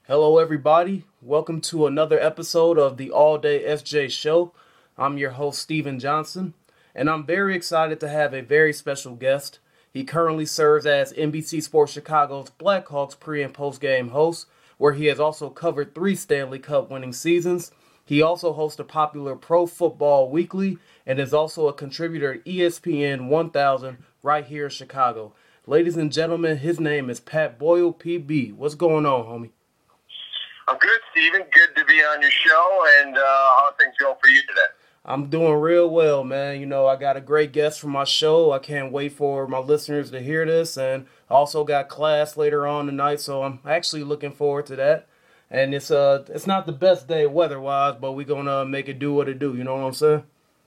Hello, everybody. Welcome to another episode of the All Day SJ Show. I'm your host, Steven Johnson, and I'm very excited to have a very special guest. He currently serves as NBC Sports Chicago's Blackhawks pre and post game host, where he has also covered 3 Stanley Cup winning seasons. He also hosts a popular Pro Football Weekly and is also a contributor at ESPN 1000 right here in Chicago. Ladies and gentlemen, his name is Pat Boyle, PB. What's going on, homie? I'm good, Steven. Good to be on your show, and how are things going for you today? I'm doing real well, man. I got a great guest for my show. I can't wait for my listeners to hear this, and I also got class later on tonight, so I'm actually looking forward to that. And it's not the best day weather-wise, but we're gonna make it do what it do. You know what I'm saying?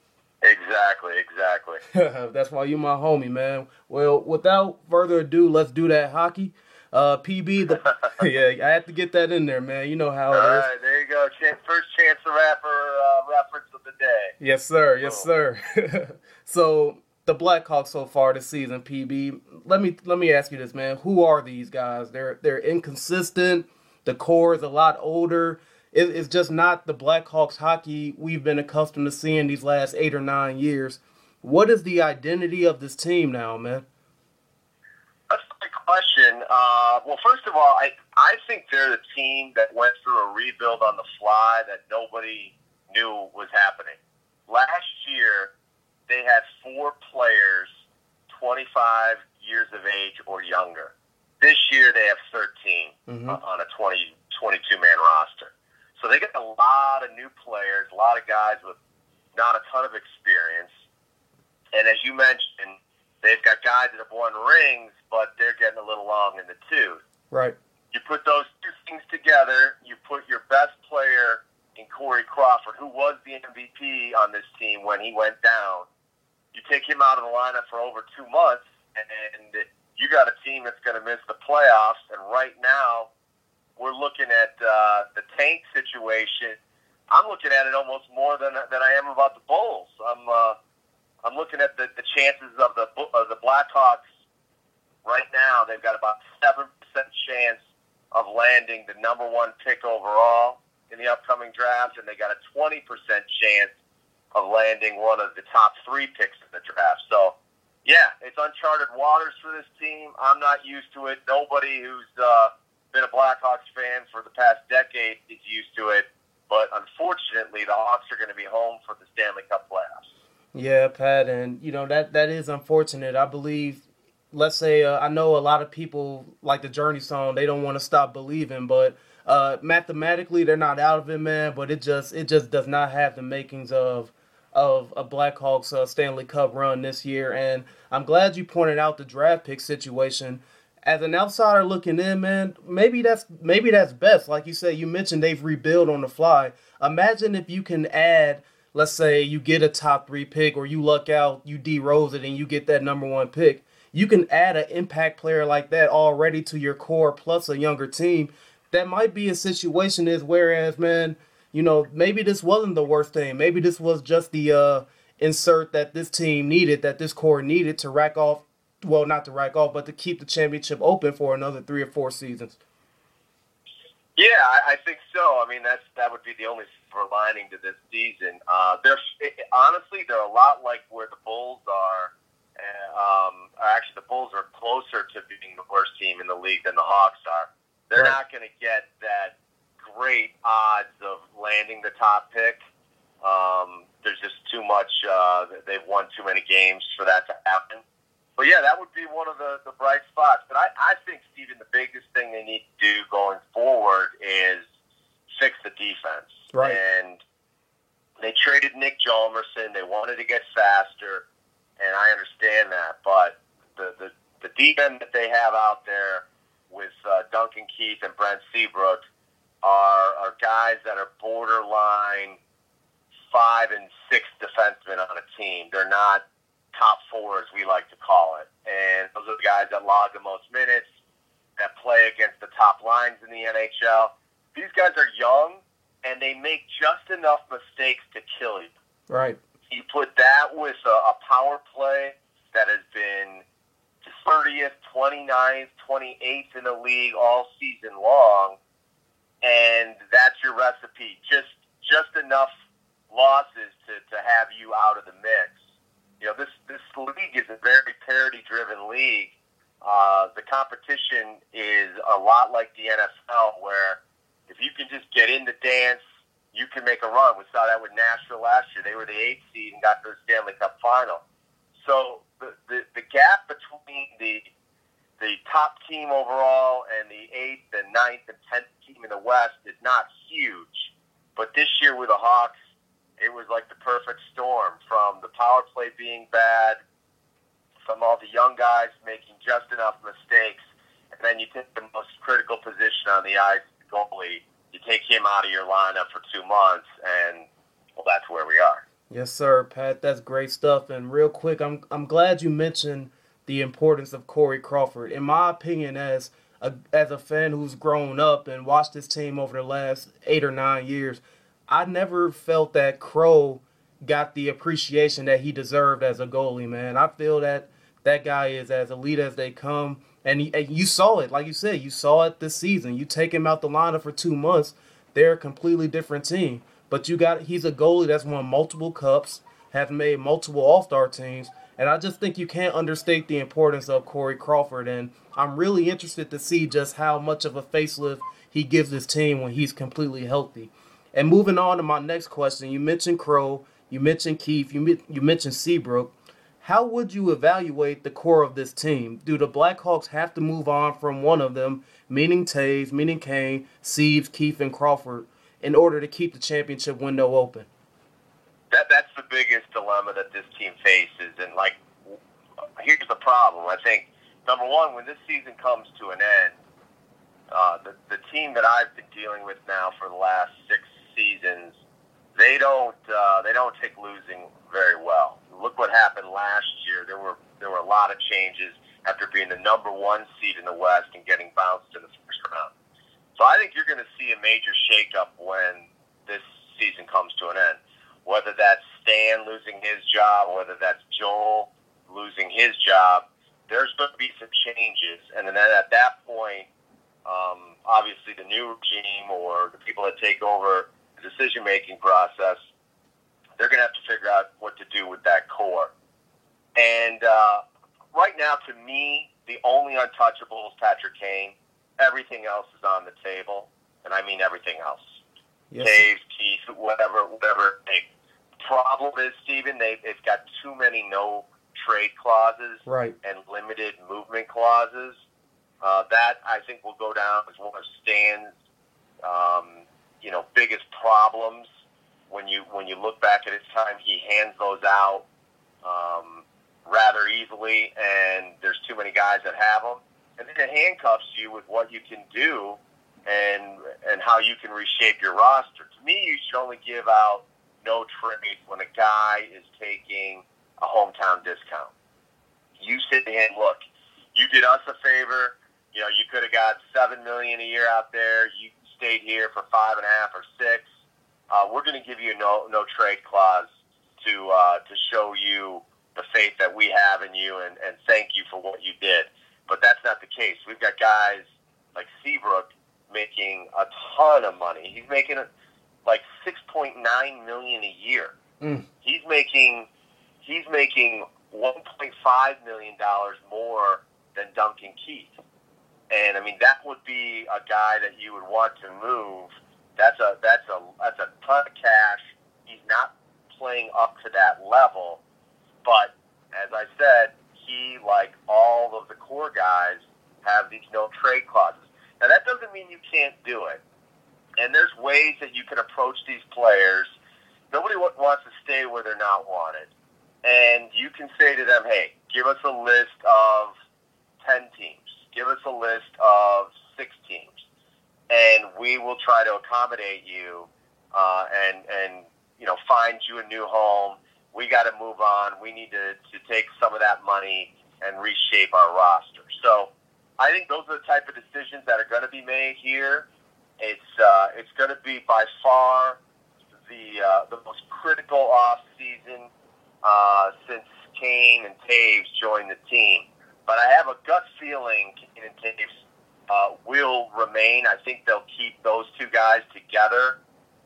Exactly. That's why you my homie, man. Well, without further ado, let's do that hockey. PB, yeah, I had to get that in there, man. You know how All it is. right, there you go. First chance the rapper reference of the day. Yes, sir. Yes, sir. So the Blackhawks so far this season, PB. Let me ask you this, man. Who are these guys? They're inconsistent. The core is a lot older. It's just not the Blackhawks hockey we've been accustomed to seeing these last 8 or 9 years. What is the identity of this team now, man? That's a good question. Well, first of all, I think they're the team that went through a rebuild on the fly that nobody knew was happening. Last year, they had 4 players 25 years of age or younger. This year, they have 13 on a 22-man roster. So they got a lot of new players, a lot of guys with not a ton of experience. And as you mentioned, they've got guys that have won rings, but they're getting a little long in the tooth. Right. You put those two things together, you put your best player in Corey Crawford, who was the MVP on this team when he went down. You take him out of the lineup for over 2 months, and you got a team that's going to miss the playoffs. And right now, we're looking at the tank situation. I'm looking at it almost more than I am about the Bulls. I'm looking at the chances of the Blackhawks right now. They've got about 7% chance of landing the number 1 pick overall in the upcoming draft, and they got a 20% chance of landing one of the top 3 picks in the draft. So, yeah, it's uncharted waters for this team. I'm not used to it. Nobody who's been a Blackhawks fan for the past decade is used to it. But unfortunately, the Hawks are going to be home for the Stanley Cup playoffs. Yeah, Pat, and that is unfortunate. I believe, let's say, I know a lot of people like the Journey song. They don't want to stop believing, but mathematically they're not out of it, man. But it just does not have the makings of a Blackhawks Stanley Cup run this year. And I'm glad you pointed out the draft pick situation. As an outsider looking in, man, maybe that's best. Like you said, you mentioned they've rebuilt on the fly. Imagine if you can add, let's say you get a top 3 pick, or you luck out, you D-Rose it and you get that number 1 pick. You can add an impact player like that already to your core plus a younger team. That might be a situation is whereas, man, maybe this wasn't the worst thing. Maybe this was just the insert that this team needed, that this core needed to rack off. Well, not to rack off, but to keep the championship open for another 3 or 4 seasons. Yeah, I think so. I mean, that would be the only silver lining to this season. Honestly, they're a lot like where the Bulls are. Actually, the Bulls are closer to being the worst team in the league than the Hawks are. They're not going to get that great odds of landing the top pick. There's just too much. They've won too many games for that to happen. But, yeah, that would be one of the bright spots. But I think, Steven, the biggest thing they need to do going forward is fix the defense. Right. And they traded Nick Jalmerson. They wanted to get faster, and I understand that. But the deep end that they have out there with Duncan Keith and Brent Seabrook are guys that are borderline 5 and 6 defensemen on a team. They're not top 4, as we like to call it. And those are the guys that log the most minutes, that play against the top lines in the NHL. These guys are young, and they make just enough mistakes to kill you. Right. You put that with a power play that has been 30th, 29th, 28th in the league all season long, Pete, just enough losses to have you out of the mix. This league is a very parity-driven league. The competition is a lot like the NFL, where if you can just get in the dance, you can make a run. We saw that with Nashville last year. They were the 8th seed and got to the Stanley Cup final. So the gap between the top team overall and the 8th and 9th and 10th team in the West is not huge. But this year with the Hawks, it was like the perfect storm, from the power play being bad, from all the young guys making just enough mistakes, and then you take the most critical position on the ice, the goalie. You take him out of your lineup for 2 months, and, well, that's where we are. Yes, sir, Pat. That's great stuff. And real quick, I'm glad you mentioned the importance of Corey Crawford. In my opinion, as a fan who's grown up and watched this team over the last 8 or 9 years, I never felt that Crow got the appreciation that he deserved as a goalie, man. I feel that guy is as elite as they come. And you saw it, like you said, you saw it this season. You take him out the lineup for 2 months, they're a completely different team. But he's a goalie that's won multiple cups, has made multiple All-Star teams, and I just think you can't understate the importance of Corey Crawford. And I'm really interested to see just how much of a facelift he gives this team when he's completely healthy. And moving on to my next question, you mentioned Crow, you mentioned Keith, you mentioned Seabrook. How would you evaluate the core of this team? Do the Blackhawks have to move on from one of them, meaning Taves, meaning Kane, Seaves, Keith, and Crawford, in order to keep the championship window open? That's the biggest dilemma that this team faces. And, here's the problem. I think, number one, when this season comes to an end, the team that I've been dealing with now for the last 6 seasons, they don't take losing very well. Look what happened last year. There were a lot of changes after being the number 1 seed in the West and getting bounced in the first round. So I think you're going to see a major shakeup when this season comes to an end. Whether that's Stan losing his job, whether that's Joel losing his job, there's going to be some changes. And then at that point, obviously the new regime or the people that take over the decision-making process, they're going to have to figure out what to do with that core. And right now, to me, the only untouchable is Patrick Kane. Everything else is on the table, and I mean everything else. Yes. Taves, Keith, whatever. The problem is, Steven, they've got too many no-trade clauses, right, and limited movement clauses. That, I think, will go down as one of Stan's biggest problems. When you look back at his time, he hands those out rather easily, and there's too many guys that have them. And then it handcuffs you with what you can do and how you can reshape your roster. To me, you should only give out no trade when a guy is taking a hometown discount. You sit there and look, you did us a favor. You could have got $7 million a year out there. You stayed here for 5.5 or 6. We're going to give you no trade clause to show you the faith that we have in you and thank you for what you did. But that's not the case. We've got guys like Seabrook making a ton of money. He's making like $6.9 million a year. He's making $1.5 million more than Duncan Keith. And I mean, that would be a guy that you would want to move. That's a ton of cash. He's not playing up to that level, but as I said, he, like all of the core guys, have these no trade clauses. Now that doesn't mean you can't do it. And there's ways that you can approach these players. Nobody wants to stay where they're not wanted. And you can say to them, hey, give us a list of 10 teams. Give us a list of 6 teams. And we will try to accommodate you and find you a new home. We got to move on. We need to take some of that money and reshape our roster. So I think those are the type of decisions that are going to be made here. It's going to be by far the most critical off season since Kane and Taves joined the team. But I have a gut feeling Kane and Taves will remain. I think they'll keep those two guys together.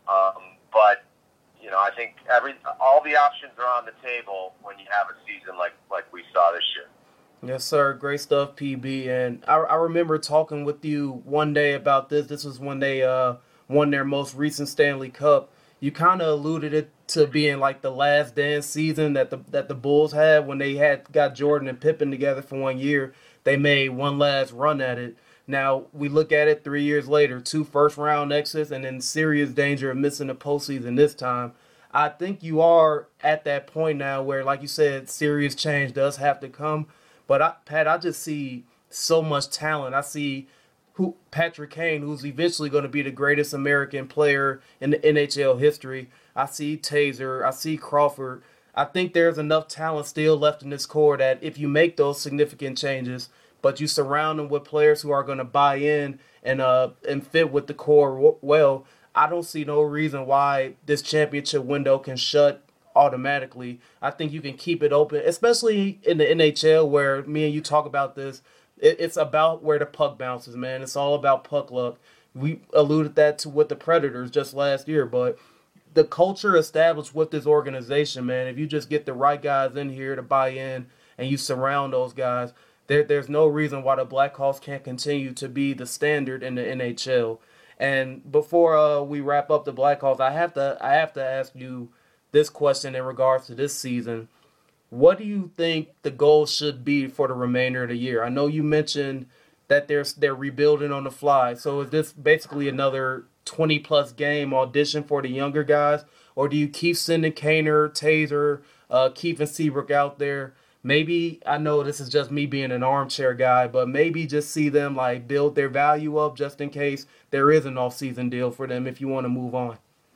But I think all the options are on the table when you have a season like we saw this year. Yes, sir. Great stuff, PB. And I remember talking with you one day about this. This was when they won their most recent Stanley Cup. You kind of alluded it to being like the last dance season that the Bulls had when they had got Jordan and Pippen together for 1 year. They made one last run at it. Now we look at it 3 years later, 2 first-round exits, and in serious danger of missing the postseason this time. I think you are at that point now where, like you said, serious change does have to come. But Pat, I just see so much talent. I see who Patrick Kane, who's eventually going to be the greatest American player in the NHL history. I see Taser. I see Crawford. I think there's enough talent still left in this core that if you make those significant changes, but you surround them with players who are going to buy in and fit with the core well, I don't see no reason why this championship window can shut automatically. I think you can keep it open, especially in the NHL where me and you talk about this. It's about where the puck bounces, man. It's all about puck luck. We alluded that to with the Predators just last year, but the culture established with this organization, man, if you just get the right guys in here to buy in and you surround those guys, there's no reason why the Blackhawks can't continue to be the standard in the NHL. And before we wrap up the Blackhawks, I have to ask you this question in regards to this season. What do you think the goal should be for the remainder of the year? I know you mentioned that they're rebuilding on the fly. So is this basically another 20-plus game audition for the younger guys? Or do you keep sending Kaner, Taser, keeping Seabrook out there? Maybe, I know this is just me being an armchair guy, but maybe just see them like build their value up just in case there is an off-season deal for them if you want to move on.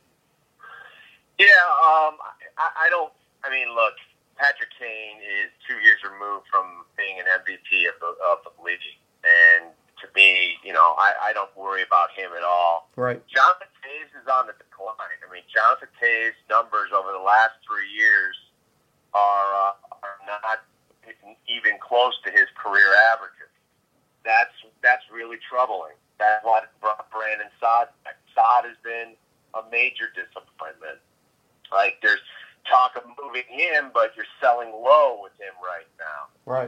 Yeah, I don't. I mean, look, Patrick Kane is 2 years removed from being an MVP of the league, and to me, I don't worry about him at all. Right. Jonathan Toews is on the decline. I mean, Jonathan Toews' numbers over the last 3 years are not even close to his career averages. That's really troubling. That's what brought Brandon Saad back. Saad has been a major disappointment. Like, there's talk of moving him, but you're selling low with him right now. Right.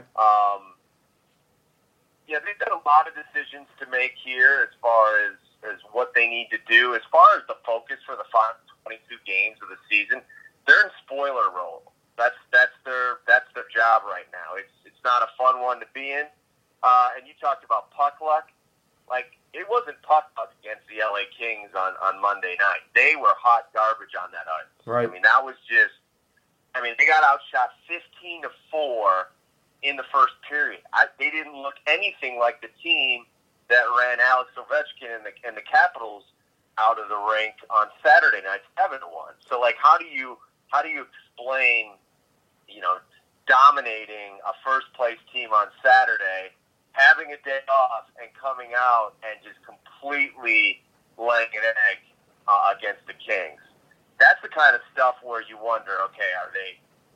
Yeah, they've got a lot of decisions to make here as far as what they need to do. As far as the focus for the final 22 games of the season, they're in spoiler role. That's their job right now. It's not a fun one to be in. And you talked about puck luck. Like, it wasn't puck luck against the LA Kings on Monday night. They were hot garbage on that ice. Right. I mean, that was just. I mean, they got outshot 15-4 in the first period. They didn't look anything like the team that ran Alex Ovechkin and the Capitals out of the rink on Saturday night, 7-1. So, like, how do you explain, dominating a first-place team on Saturday, having a day off, and coming out and just completely laying an egg against the Kings? That's the kind of stuff where you wonder, okay, are they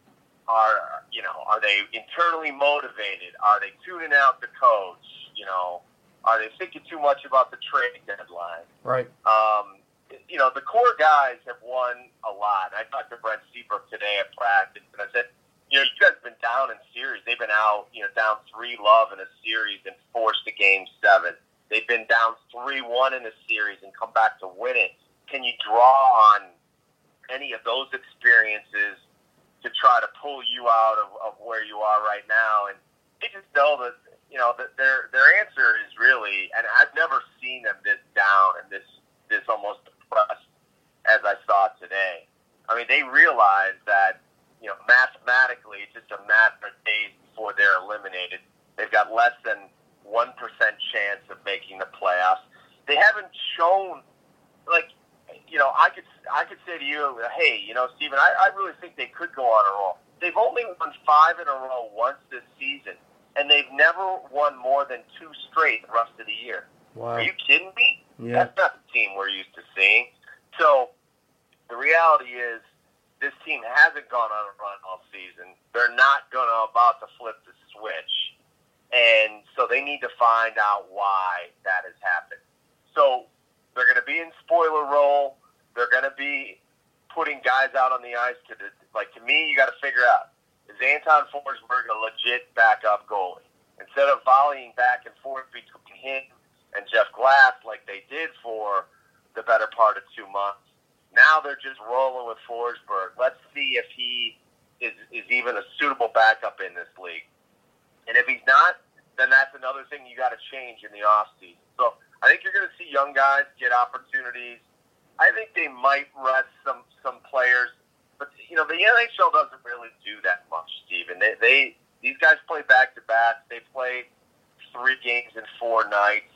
internally motivated? Are they tuning out the coach? Are they thinking too much about the trade deadline? Right. The core guys have won a lot. I talked to Brent Seabrook today at practice, and I said, you guys have been down in series. They've been out, down 3-0 in a series and forced to game 7. They've been down 3-1 in a series and come back to win it. Can you draw on any of those experiences to try to pull you out of where you are right now? And they just know that, that their answer is really, and I've never seen them this down and this almost depressed as I saw today. I mean, they realize that, mathematically, it's just a matter of days before they're eliminated. They've got less than 1% chance of making the playoffs. They haven't shown, I could say to you, hey, Steven, I really think they could go on a roll. They've only won 5 in a row once this season, and they've never won more than 2 straight the rest of the year. Wow. Are you kidding me? Yeah. That's not the team we're used to seeing. So the reality is this team hasn't gone on a run all season. They're not about to flip the switch. And so they need to find out why that has happened. So they're going to be in spoiler role. they're going to be putting guys out on the ice to me, you got to figure out, is Anton Forsberg a legit backup goalie? Instead of volleying back and forth between him and Jeff Glass like they did for the better part of 2 months, now they're just rolling with Forsberg. Let's see if he is even a suitable backup in this league. And if he's not, then that's another thing you got to change in the offseason. So I think you're going to see young guys get opportunities. I think they might rest some players, but the NHL doesn't really do that much, Steven. These guys play back to back. They play 3 games in 4 nights.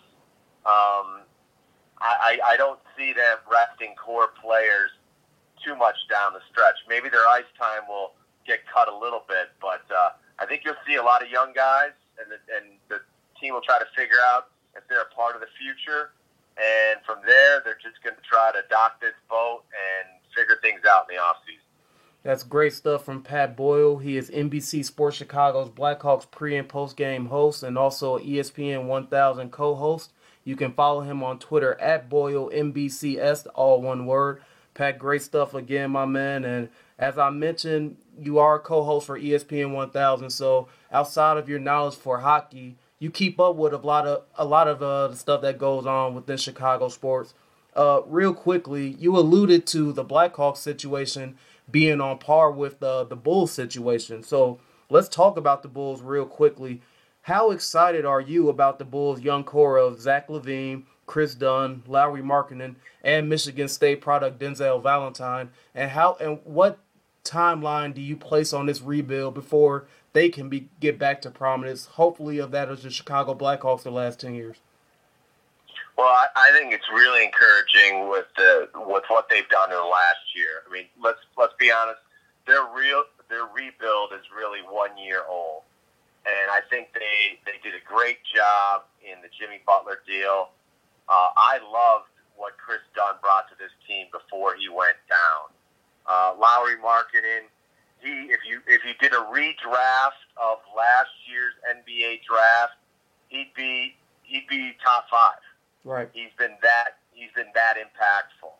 I don't see them resting core players too much down the stretch. Maybe their ice time will get cut a little bit, but I think you'll see a lot of young guys, and the team will try to figure out if they're a part of the future. And from there, they're just going to try to dock this boat and figure things out in the offseason. That's great stuff from Pat Boyle. He is NBC Sports Chicago's Blackhawks pre- and post-game host and also ESPN 1000 co-host. You can follow him on Twitter at BoyleNBCS, all one word. Pat, great stuff again, my man. And as I mentioned, you are a co-host for ESPN 1000. So outside of your knowledge for hockey, you keep up with a lot of the stuff that goes on within Chicago sports. Real quickly, you alluded to the Blackhawks situation being on par with the Bulls situation. So let's talk about the Bulls real quickly. How excited are you about the Bulls' young core of Zach LaVine, Chris Dunn, Lauri Markkanen, and Michigan State product Denzel Valentine? And what timeline do you place on this rebuild before they can get back to prominence, hopefully of that as the Chicago Blackhawks the last 10 years? Well, I think it's really encouraging with what they've done in the last year. I mean, let's be honest. Their rebuild is really 1 year old, and I think they did a great job in the Jimmy Butler deal. I loved what Chris Dunn brought to this team before he went down. Lauri Markkanen, if you did a redraft of last year's NBA draft, he'd be top 5. Right. He's been that impactful.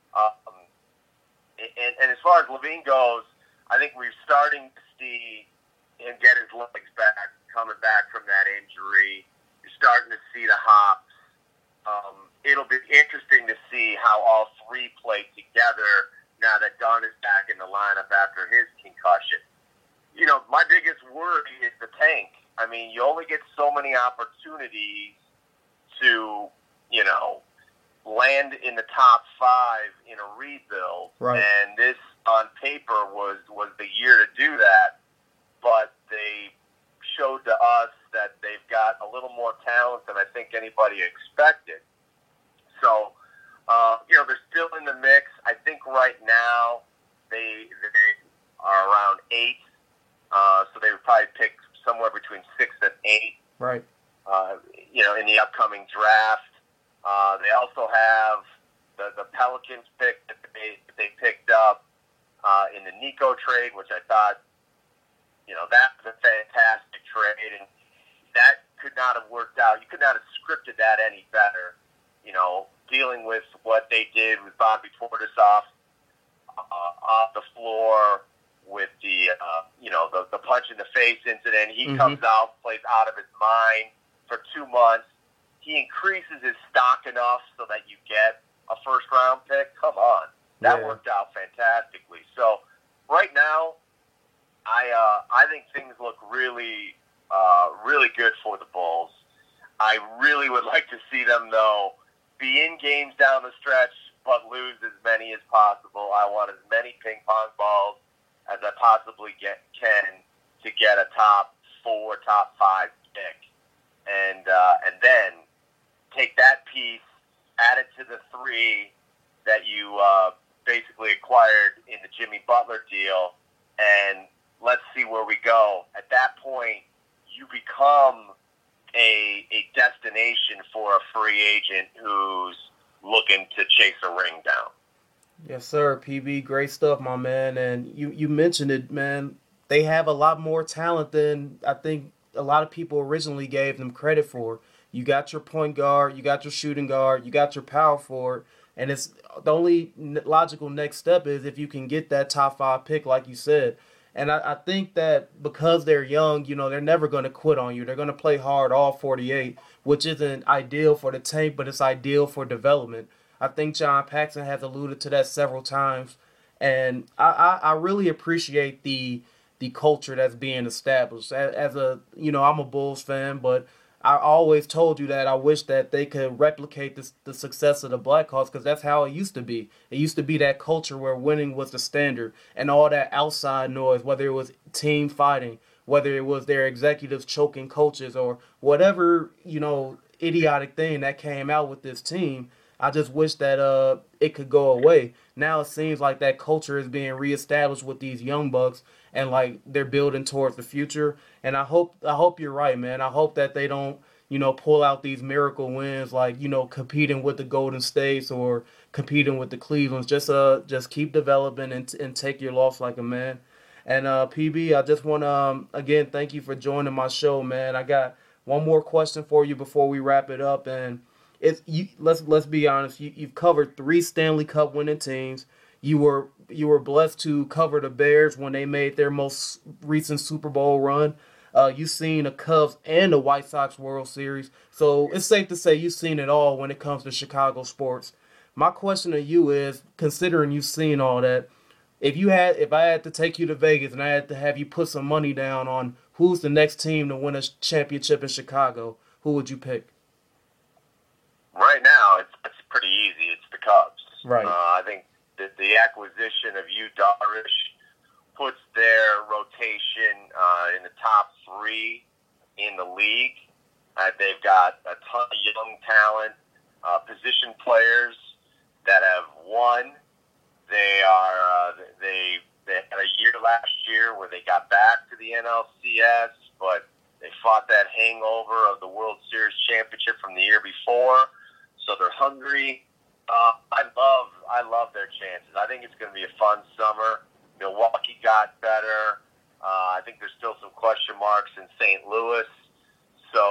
And as far as LaVine goes, I think we're starting to see him get his legs back, coming back from that injury. You're starting to see the hops. It'll be interesting to see how all 3 play together now that Dunn is back in the lineup after his concussion. My biggest worry is the tank. I mean, you only get so many opportunities to land in the top 5 in a rebuild. Right. And this, on paper, was the year to do that. But they showed to us that they've got a little more talent than I think anybody expected. So, they're still in the mix. I think right now they are around 8. So they would probably pick somewhere between 6 and 8. Right. In the upcoming draft. They also have the Pelicans pick that they picked up in the Nico trade, which I thought, that was a fantastic trade, and that could not have worked out. You could not have scripted that any better. Dealing with what they did with Bobby Portis off the floor with the punch in the face incident. He comes out, plays out of his mind for 2 months. He increases his stock enough so that you get a first-round pick. Come on. That worked out fantastically. So right now, I think things look really, really good for the Bulls. I really would like to see them, though, be in games down the stretch, but lose as many as possible. I want as many ping-pong balls as I possibly can to get a top 4, top 5 pick. And then take that piece, add it to the 3 that you basically acquired in the Jimmy Butler deal, and let's see where we go. At that point, you become a destination for a free agent who's looking to chase a ring down. Yes, sir, PB. Great stuff, my man. And you mentioned it, man. They have a lot more talent than I think a lot of people originally gave them credit for. You got your point guard, you got your shooting guard, you got your power forward. And it's the only logical next step is if you can get that top 5 pick, like you said. And I think that because they're young, they're never going to quit on you. They're going to play hard all 48, which isn't ideal for the tank, but it's ideal for development. I think John Paxson has alluded to that several times. And I really appreciate the culture that's being established. As a, I'm a Bulls fan, but I always told you that I wish that they could replicate the success of the Blackhawks because that's how it used to be. It used to be that culture where winning was the standard and all that outside noise, whether it was team fighting, whether it was their executives choking coaches or whatever, idiotic thing that came out with this team. I just wish that it could go away. Now it seems like that culture is being reestablished with these young bucks and like they're building towards the future. And I hope you're right, man. I hope that they don't, pull out these miracle wins like, competing with the Golden States or competing with the Clevelands. Just keep developing and take your loss like a man. And PB, I just want to again thank you for joining my show, man. I got one more question for you before we wrap it up, and it's you. Let's be honest. You've covered 3 Stanley Cup winning teams. You were blessed to cover the Bears when they made their most recent Super Bowl run. You've seen the Cubs and the White Sox World Series, so it's safe to say you've seen it all when it comes to Chicago sports. My question to you is, considering you've seen all that, if I had to take you to Vegas and I had to have you put some money down on who's the next team to win a championship in Chicago, who would you pick? Right now, it's pretty easy. It's the Cubs. Right. I think that the acquisition of Yu Darvish puts their rotation in the top 3 in the league. They've got a ton of young talent, position players that have won. They had a year last year where they got back to the NLCS, but they fought that hangover of the World Series championship from the year before. So they're hungry. I love their chances. I think it's going to be a fun summer. Milwaukee got better. I think there's still some question marks in St. Louis. So,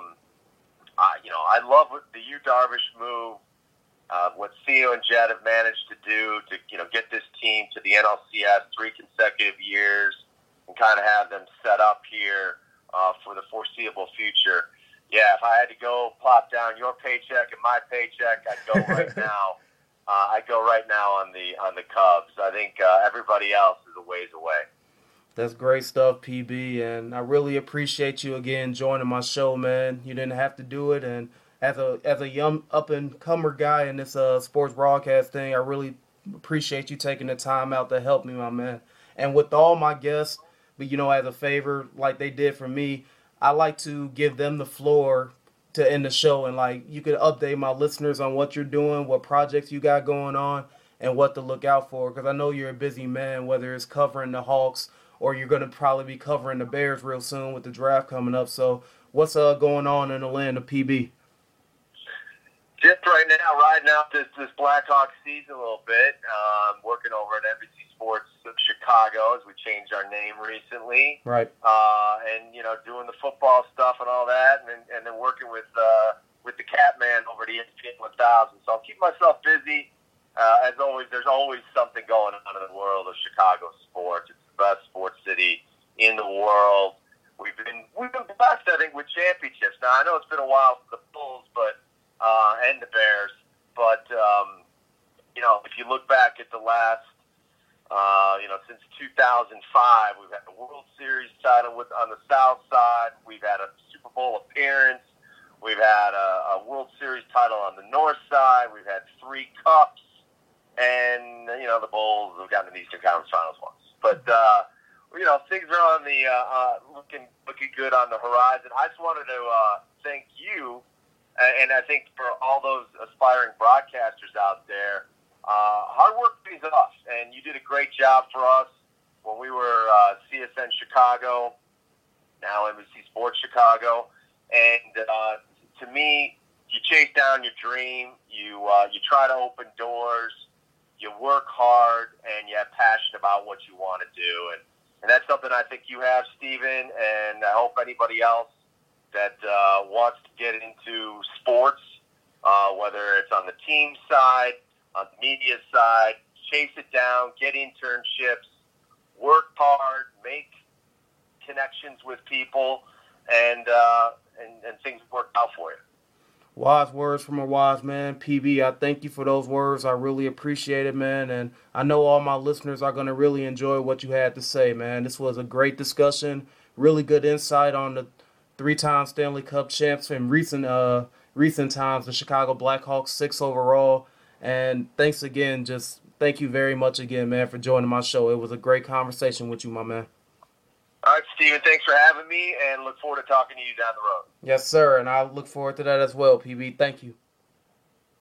I love the Yu Darvish move. What Theo and Jed have managed to do to get this team to the NLCS 3 consecutive years and kind of have them set up here for the foreseeable future. Yeah, if I had to go plop down your paycheck and my paycheck, I'd go right now. I'd go right now on the Cubs. I think everybody else is a ways away. That's great stuff, PB, and I really appreciate you again joining my show, man. You didn't have to do it, and as a young up and comer guy in this sports broadcast thing, I really appreciate you taking the time out to help me, my man. And with all my guests, but as a favor, like they did for me, I like to give them the floor to end the show, and like you could update my listeners on what you're doing, what projects you got going on, and what to look out for. Because I know you're a busy man, whether it's covering the Hawks or you're going to probably be covering the Bears real soon with the draft coming up. So what's going on in the land of PB? Just right now, riding out this Blackhawks season a little bit. Working over at NBC Sports Chicago as we changed our name recently. Right. And doing the football stuff and all that, and then working with the Catman over at ESPN 1000. So I'll keep myself busy. As always, there's always something going on in the world of Chicago sports. It's the best sports city in the world. We've been blessed, I think, with championships. Now I know it's been a while for the Bulls, and the Bears, but if you look back at the last, since 2005, we've had the World Series title on the South Side. We've had a Super Bowl appearance. We've had a World Series title on the North Side. We've had 3 cups, and the Bulls have gotten to the Eastern Conference Finals once. But things are on the looking good on the horizon. I just wanted to thank you. And I think for all those aspiring broadcasters out there, hard work pays off. And you did a great job for us when we were CSN Chicago, now NBC Sports Chicago. And to me, you chase down your dream. You try to open doors. You work hard, and you have passion about what you want to do. And that's something I think you have, Steven, and I hope anybody else that wants to get into sports, whether it's on the team side, on the media side, chase it down, get internships, work hard, make connections with people, and things work out for you. Wise words from a wise man. PB, I thank you for those words. I really appreciate it, man. And I know all my listeners are going to really enjoy what you had to say, man. This was a great discussion. Really good insight on the three-time Stanley Cup champs in recent times, the Chicago Blackhawks, 6 overall. And thanks again. Just thank you very much again, man, for joining my show. It was a great conversation with you, my man. All right, Steven, thanks for having me, and look forward to talking to you down the road. Yes, sir, and I look forward to that as well, PB. Thank you.